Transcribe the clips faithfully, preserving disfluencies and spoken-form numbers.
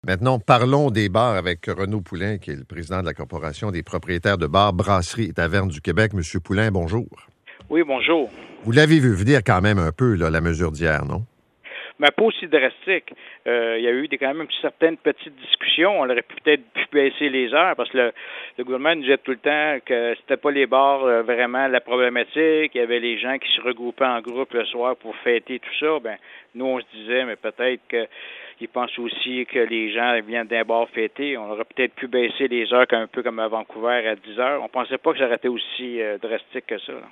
Maintenant, parlons des bars avec Renaud Poulain, qui est le président de la Corporation des propriétaires de bars, brasseries et tavernes du Québec. Monsieur Poulain, bonjour. Oui, bonjour. Vous l'avez vu venir quand même un peu, là, la mesure d'hier, non? Mais pas aussi drastique. Euh, il y a eu des, quand même certaines petites discussions. On aurait pu peut-être pu baisser les heures parce que le, le gouvernement nous disait tout le temps que c'était pas les bars euh, vraiment la problématique. Il y avait les gens qui se regroupaient en groupe le soir pour fêter tout ça. Ben, nous, on se disait, mais peut-être que ils pensent aussi que les gens viennent d'un bar fêter. On aurait peut-être pu baisser les heures un peu comme à Vancouver à dix heures. On pensait pas que ça aurait été aussi euh, drastique que ça, là.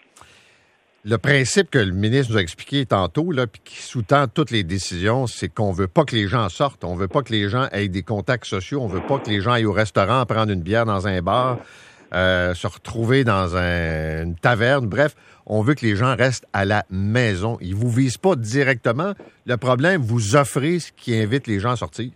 Le principe que le ministre nous a expliqué tantôt, là, puis qui sous-tend toutes les décisions, c'est qu'on veut pas que les gens sortent, on veut pas que les gens aient des contacts sociaux, on veut pas que les gens aillent au restaurant prendre une bière dans un bar, euh, se retrouver dans un, une taverne. Bref, on veut que les gens restent à la maison. Ils vous visent pas directement. Le problème, vous offrez ce qui invite les gens à sortir.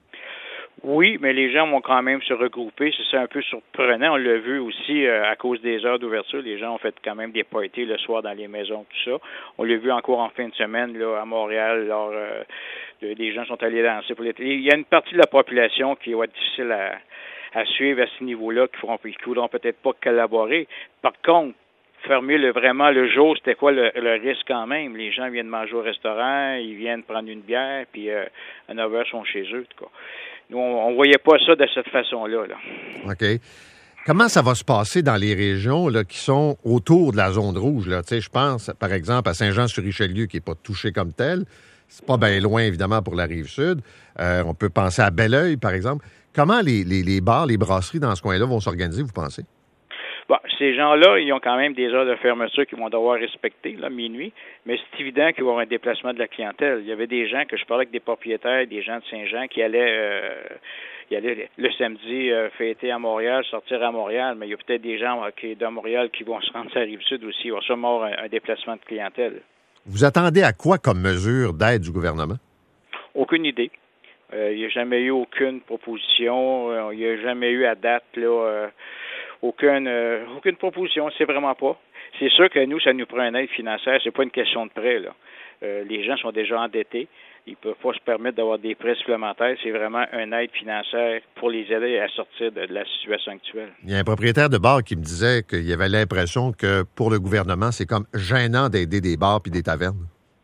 Oui, mais les gens vont quand même se regrouper. C'est un peu surprenant. On l'a vu aussi euh, à cause des heures d'ouverture. Les gens ont fait quand même des parties le soir dans les maisons, tout ça. On l'a vu encore en fin de semaine là à Montréal. Lors, euh, les gens sont allés danser pour l'été. Il y a une partie de la population qui va être difficile à, à suivre à ce niveau-là, qui ne pourront peut-être pas collaborer. Par contre, fermer le, vraiment le jour, c'était quoi le, le risque quand même? Les gens viennent manger au restaurant, ils viennent prendre une bière, puis euh, à neuf heures, ils sont chez eux, en tout cas. Nous, on ne voyait pas ça de cette façon-là, là. OK. Comment ça va se passer dans les régions là, qui sont autour de la zone rouge? Là? Tu sais, je pense, par exemple, à Saint-Jean-sur-Richelieu, qui n'est pas touché comme tel. C'est pas bien loin, évidemment, pour la Rive-Sud. Euh, on peut penser à Belleuil, par exemple. Comment les, les, les bars, les brasseries dans ce coin-là vont s'organiser, vous pensez? Bon, ces gens-là, ils ont quand même des heures de fermeture qu'ils vont devoir respecter, là, minuit, mais c'est évident qu'il va y avoir un déplacement de la clientèle. Il y avait des gens que je parlais avec des propriétaires, des gens de Saint-Jean qui allaient, euh, ils allaient le samedi euh, fêter à Montréal, sortir à Montréal, mais il y a peut-être des gens euh, qui, de Montréal qui vont se rendre sur la Rive-Sud aussi. Il va sûrement avoir un, un déplacement de clientèle. Vous attendez à quoi comme mesure d'aide du gouvernement? Aucune idée. Euh, il n'y a jamais eu aucune proposition. Euh, il n'y a jamais eu à date, là... Euh, Aucune, euh, aucune proposition, c'est vraiment pas. C'est sûr que nous, ça nous prend une aide financière, c'est pas une question de prêt, là. Euh, les gens sont déjà endettés, ils peuvent pas se permettre d'avoir des prêts supplémentaires, c'est vraiment une aide financière pour les aider à sortir de, de la situation actuelle. Il y a un propriétaire de bar qui me disait qu'il avait l'impression que pour le gouvernement, c'est comme gênant d'aider des bars puis des tavernes.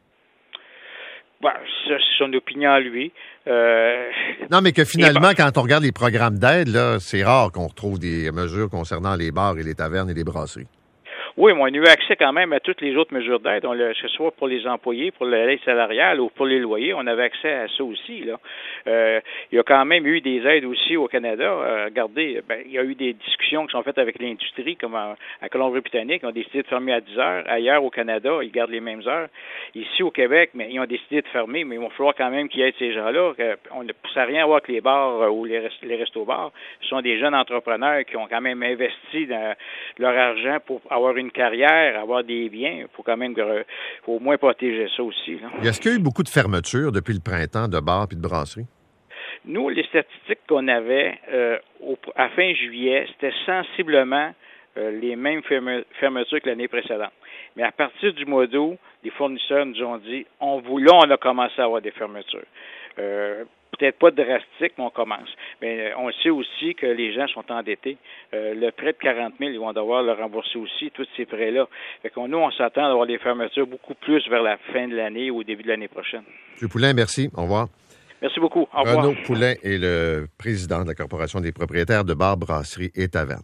Bon, ça, c'est son opinion à lui. Euh, non, mais que finalement, quand on regarde les programmes d'aide, là, c'est rare qu'on retrouve des mesures concernant les bars et les tavernes et les brasseries. Oui, mais on a eu accès quand même à toutes les autres mesures d'aide, on l'a, que ce soit pour les employés, pour l'aide salariale ou pour les loyers, on avait accès à ça aussi, là. Euh, il y a quand même eu des aides aussi au Canada. Euh, regardez, ben, il y a eu des discussions qui sont faites avec l'industrie, comme à, à Colombie-Britannique, ils ont décidé de fermer à dix heures. Ailleurs, au Canada, ils gardent les mêmes heures. Ici, au Québec, mais ils ont décidé de fermer, mais il va falloir quand même qu'ils aident ces gens-là. On ne pousse à rien à voir que les bars ou les, rest- les restos-bars. Ce sont des jeunes entrepreneurs qui ont quand même investi dans leur argent pour avoir une carrière, avoir des biens. Il faut quand même faut au moins protéger ça aussi, là. Est-ce qu'il y a eu beaucoup de fermetures depuis le printemps de bars et de brasseries? Nous, les statistiques qu'on avait euh, au, à fin juillet, c'était sensiblement euh, les mêmes ferme, fermetures que l'année précédente. Mais à partir du mois d'août, les fournisseurs nous ont dit, on vous, là, on a commencé à avoir des fermetures. Euh, peut-être pas drastiques, mais on commence. Mais on sait aussi que les gens sont endettés. Euh, le prêt de quarante mille, ils vont devoir le rembourser aussi, tous ces prêts-là. Fait qu'on, nous, on s'attend à avoir des fermetures beaucoup plus vers la fin de l'année ou au début de l'année prochaine. M. Poulain, merci. Au revoir. Merci beaucoup. Au revoir. Renaud Poulain est le président de la Corporation des propriétaires de bars, brasseries et tavernes.